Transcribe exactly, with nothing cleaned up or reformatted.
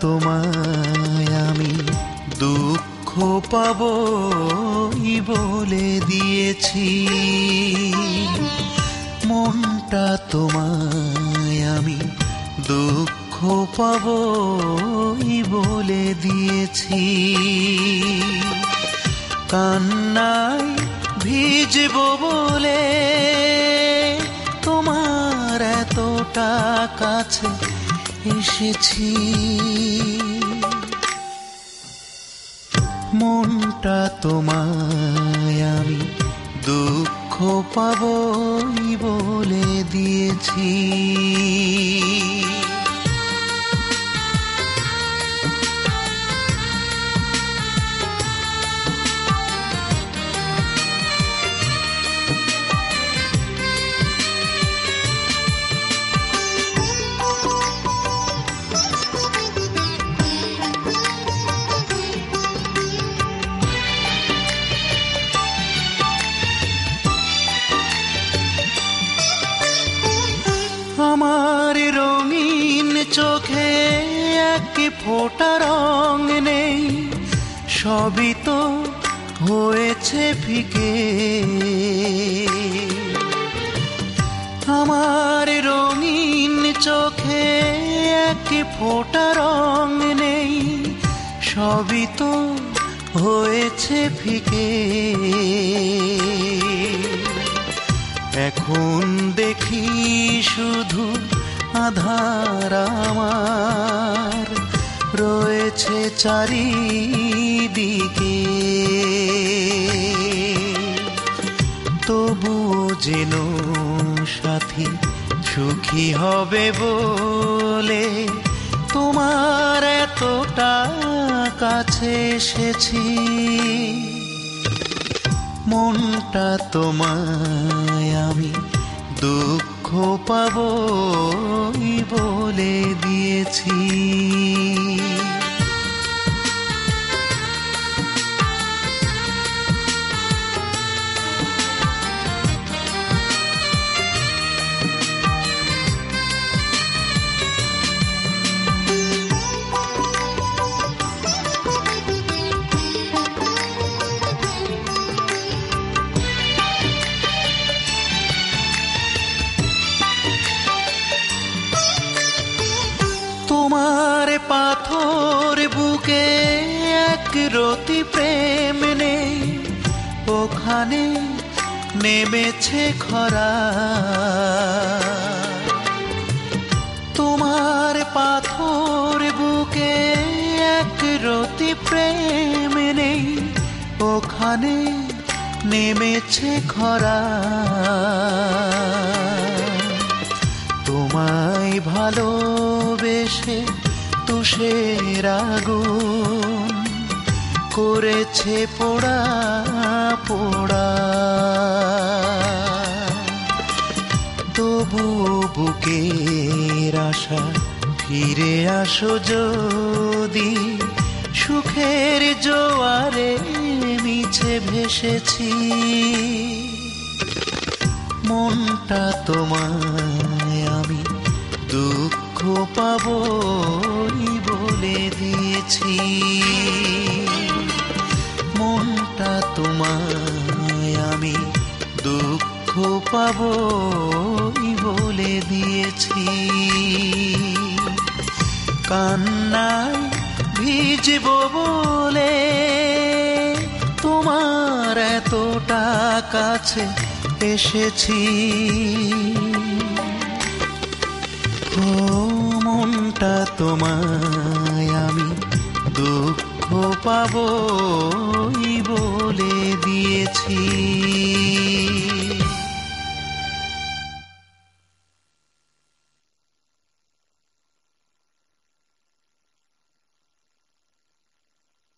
তোমায় আমি দুঃখ পাবই বলে দিয়েছি, মনটা তোমায় আমি দুঃখ পাবই বলে দিয়েছি। কান্নায় ভিজব বলে তোমার এতটা কাছে এসেছি, মনটা তোমায় আমি দুঃখ পাবই বলে দিয়েছি। আমার রঙিন চোখে এক ফোঁটা রং নেই, সবই তো হয়েছে ফিকে। আমার রঙিন চোখে এক ফোঁটা রং নেই, সবই তো হয়েছে ফিকে। এখন দেখি শুধু আধার আমার রয়েছে চারিদিকে, তবুও যেন সাথী সুখী হবে বলে তোমার এতটা কাছে এসেছি, মনটা তোমায় আমি দুঃখ পাবই বলে দিয়েছি। তোমার পাথর বুকে এক রতি প্রেম নেই, ওখানে নেমেছে খরা। তোমার পাথর বুকে এক রতি প্রেম নেই, ওখানে নেমেছে খরা। তোমায় ভালোবেসে তুষের আগুন করেছে পোড়া পোড়া, তবু বুকের আশা ফিরে আসো যদি, সুখের জোয়ারে মিছে ভেসেছি, মনটা তোমায় আমি দুঃখ পাবই বলে দিয়েছি, মনটা তোমায় আমি দুঃখ পাবই বলে দিয়েছি। কান্নায় ভিজব বলে তোমার এতটা কাছে এসেছি, ও মনটা তোমায় আমি দুঃখ পাবই বলে দিয়েছি।